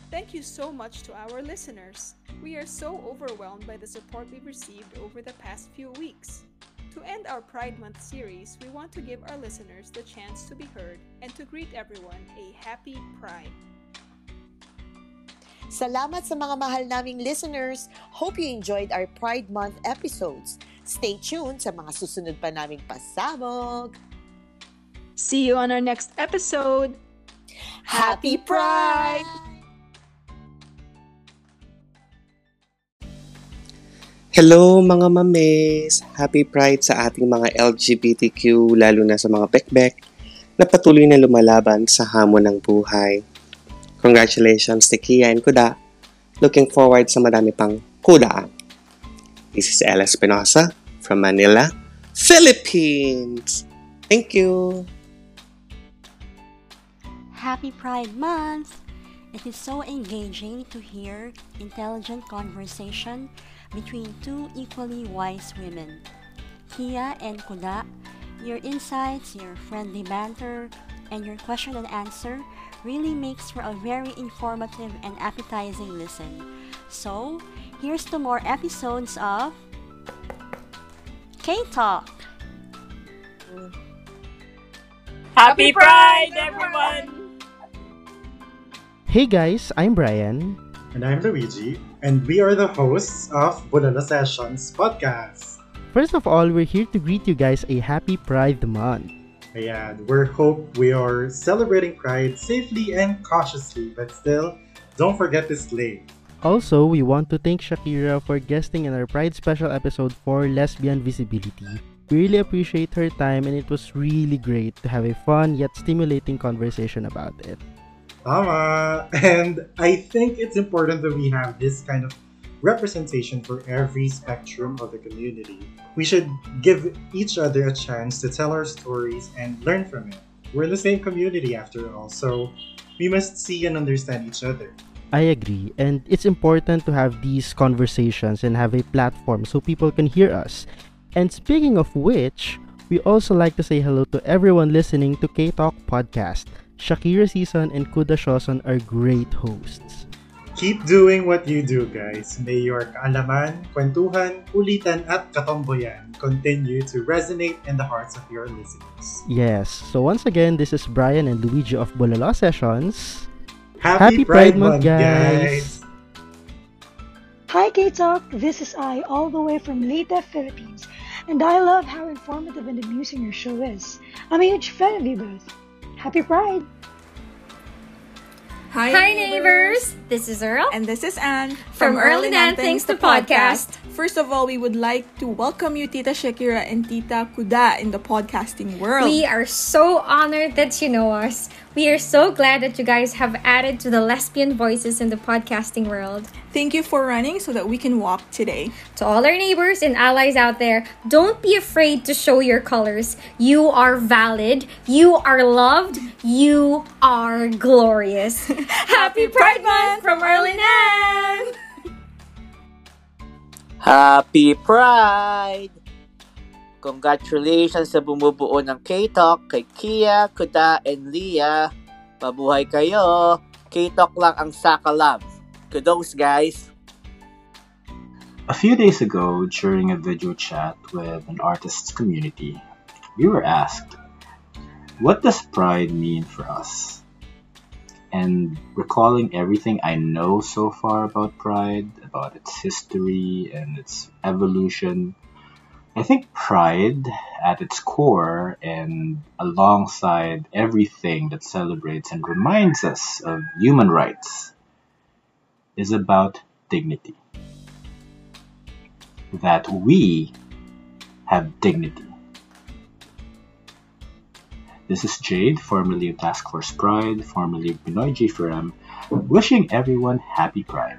Thank you so much to our listeners. We are so overwhelmed by the support we've received over the past few weeks. To end our Pride Month series, we want to give our listeners the chance to be heard and to greet everyone a happy Pride. Salamat sa mga mahal naming listeners. Hope you enjoyed our Pride Month episodes. Stay tuned sa mga susunod pa naming pasabog. See you on our next episode. Happy Pride! Hello mga mames! Happy Pride sa ating mga LGBTQ, lalo na sa mga bekbek na patuloy na lumalaban sa hamon ng buhay. Congratulations to Kia and Kuda. Looking forward sa madami pang kudaan. This is Ella Espinosa from Manila, Philippines. Thank you. Happy Pride Month! It is so engaging to hear intelligent conversation between two equally wise women. Kia and Kuda, your insights, your friendly banter, and your question and answer really makes for a very informative and appetizing listen. So, here's to more episodes of K-Talk! Happy Pride, everyone! Hey guys, I'm Brian. And I'm Luigi, and we are the hosts of Bulala Sessions podcast. First of all, we're here to greet you guys a happy Pride Month. Ayan, we are celebrating Pride safely and cautiously, but still, don't forget to slay. Also, we want to thank Shakira for guesting in our Pride special episode for Lesbian Visibility. We really appreciate her time and it was really great to have a fun yet stimulating conversation about it. Tama! And I think it's important that we have this kind of representation for every spectrum of the community. We should give each other a chance to tell our stories and learn from it. We're in the same community after all, so we must see and understand each other. I agree, and it's important to have these conversations and have a platform so people can hear us. And speaking of which, we also like to say hello to everyone listening to K-Talk Podcast. Shakira Season and Kuda Shoson are great hosts. Keep doing what you do, guys. May your kaalaman, kwentuhan, kulitan, at katomboyan continue to resonate in the hearts of your listeners. Yes, so once again, this is Brian and Luigi of Bulala Sessions. Happy Pride Month, guys! Hi K-Talk, this is I, all the way from Leyte, Philippines, and I love how informative and amusing your show is. I'm a huge fan of you both. Happy Pride! Hi neighbors! This is Earl. And this is Anne From Earl and Things to Podcast. First of all, we would like to welcome you, Tita Shakira and Tita Kuda, in the podcasting world. We are so honored that you know us. We are so glad that you guys have added to the lesbian voices in the podcasting world. Thank you for running so that we can walk today. To all our neighbors and allies out there, don't be afraid to show your colors. You are valid. You are loved. You are glorious. Happy Pride Month from Earl and Anne! Happy Pride! Congratulations sa bumubuo ng K-Talk kay Kia, Kuda, and Leah. Mabuhay kayo! K-Talk lang ang sakalam. Kudos, guys! A few days ago, during a video chat with an artists community, we were asked, what does Pride mean for us? And recalling everything I know so far about Pride, about its history and its evolution, I think Pride, at its core and alongside everything that celebrates and reminds us of human rights, is about dignity. That we have dignity. This is Jade, formerly of Task Force Pride, formerly of Pinoy GFRM, wishing everyone happy Pride.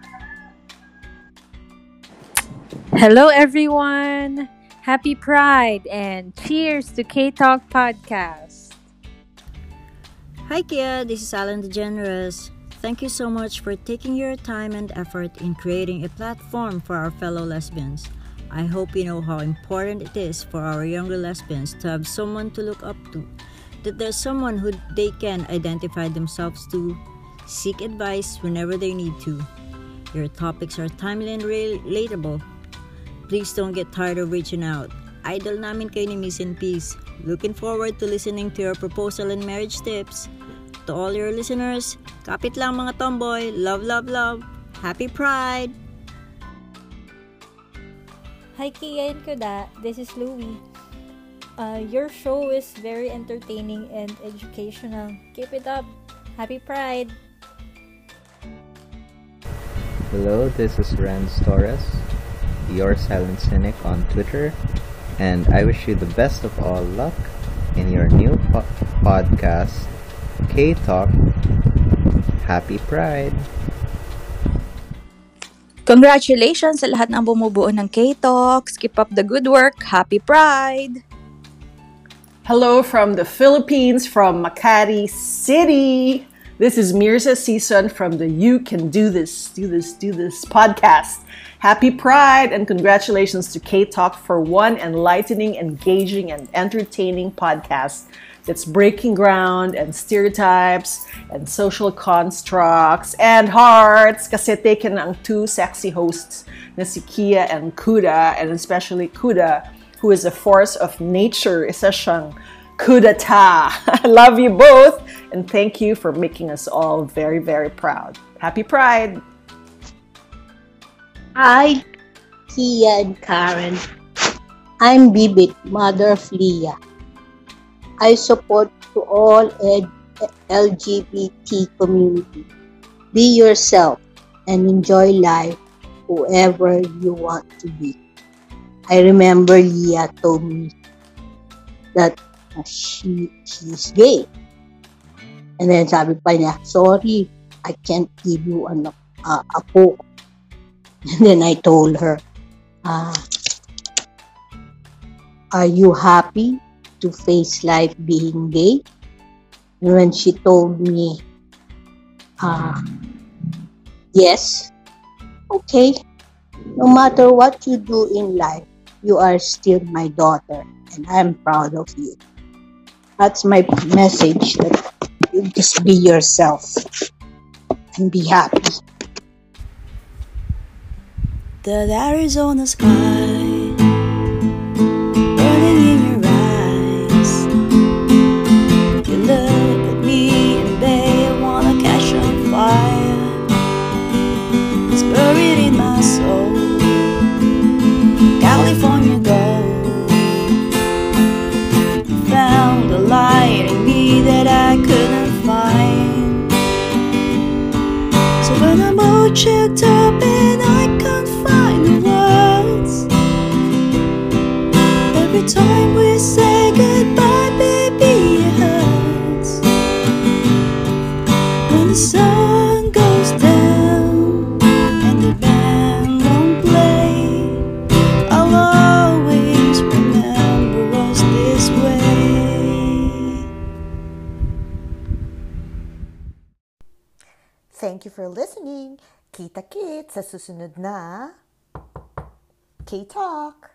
Hello everyone! Happy Pride and cheers to K-Talk Podcast! Hi Kia, this is Alan DeGeneres. Thank you so much for taking your time and effort in creating a platform for our fellow lesbians. I hope you know how important it is for our younger lesbians to have someone to look up to, that there's someone who they can identify themselves to, seek advice whenever they need to. Your topics are timely and relatable. Please don't get tired of reaching out. Idol namin kayo ni Miss and Peace. Looking forward to listening to your proposal and marriage tips. To all your listeners, kapit lang mga tomboy. Love, love, love. Happy Pride! Hi Kia and Kuda, this is Louie. Your show is very entertaining and educational. Keep it up. Happy Pride! Hello, this is Renz Torres, your silent cynic on Twitter, and I wish you the best of all luck in your new podcast, K-Talk. Happy Pride! Congratulations sa lahat ng bumubuo ng K-Talks. Keep up the good work. Happy Pride! Hello from the Philippines, from Makati City. This is Mirza Season from the You Can Do This podcast. Happy Pride and congratulations to K-Talk for one enlightening, engaging, and entertaining podcast that's breaking ground and stereotypes and social constructs and hearts kasi taken ang two sexy hosts na si Kia and Kuda, and especially Kuda, who is a force of nature. Isa siyang kudata. I love you both and thank you for making us all very, very proud. Happy Pride! Hi, Kia and Karen. I'm Bibit, mother of Leah. I support to all LGBT community. Be yourself and enjoy life whoever you want to be. I remember Leah told me that she's gay. And then sabi pa niya, sorry, I can't give you a po. And then I told her, are you happy to face life being gay? And when she told me, yes, okay, no matter what you do in life, you are still my daughter and I'm proud of you. That's my message, that you just be yourself and be happy. That Arizona sky burning in your eyes. You look at me and babe, I wanna catch on fire. It's buried in my soul. California gold. You found a light in me that I couldn't find. So when I'm all checked up and I can't find the words, every time we say goodbye, baby, it hurts. When the sun goes down and the band won't play, I'll always remember us this way. Thank you for listening. Kita-kit sa susunod na K-Talk.